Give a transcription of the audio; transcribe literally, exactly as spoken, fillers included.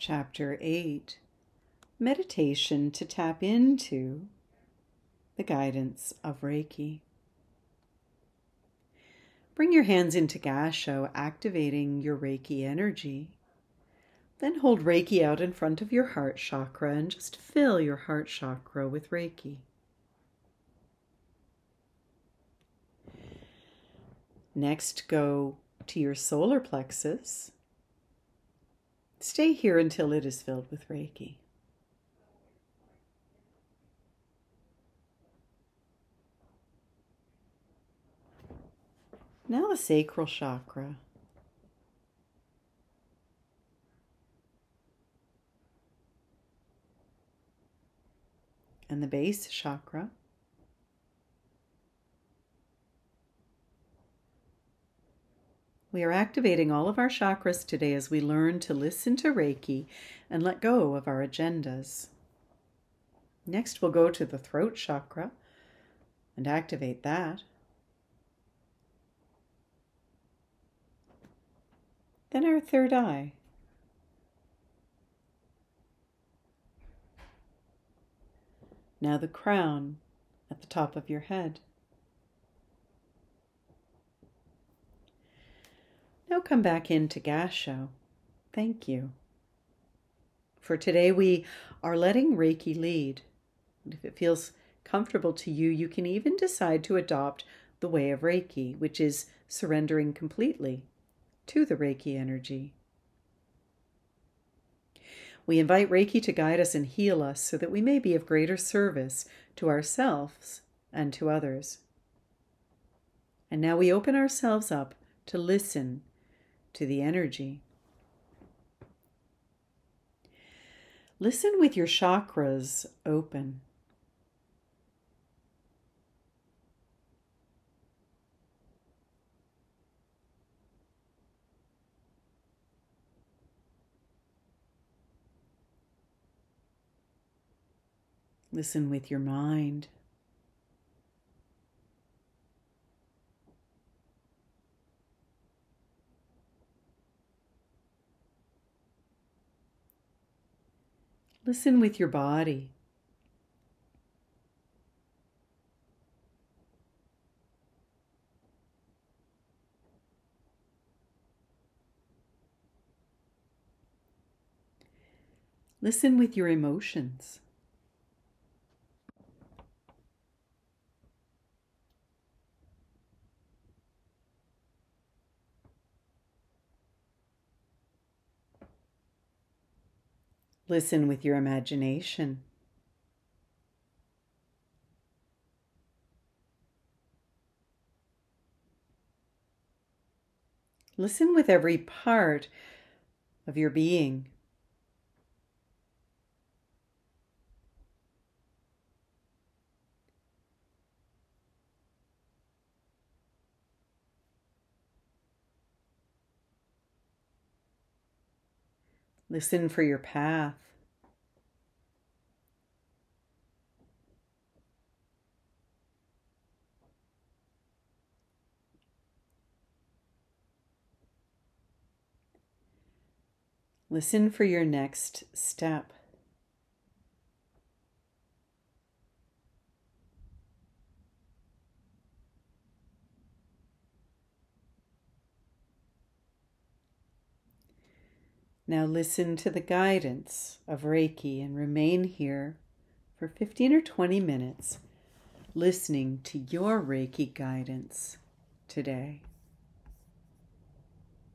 Chapter eight, Meditation to tap into the guidance of Reiki. Bring your hands into Gassho, activating your Reiki energy. Then hold Reiki out in front of your heart chakra and just fill your heart chakra with Reiki. Next, go to your solar plexus. Stay here until it is filled with Reiki. Now the sacral chakra. And the base chakra. We are activating all of our chakras today as we learn to listen to Reiki and let go of our agendas. Next, we'll go to the throat chakra and activate that. Then our third eye. Now the crown at the top of your head. Now come back into Gassho. Thank you. For today we are letting Reiki lead. And if it feels comfortable to you, you can even decide to adopt the way of Reiki, which is surrendering completely to the Reiki energy. We invite Reiki to guide us and heal us so that we may be of greater service to ourselves and to others. And now we open ourselves up to listen to the energy. Listen with your chakras open. Listen with your mind. Listen with your body. Listen with your emotions. Listen with your imagination. Listen with every part of your being. Listen for your path. Listen for your next step. Now listen to the guidance of Reiki and remain here for fifteen or twenty minutes, listening to your Reiki guidance today.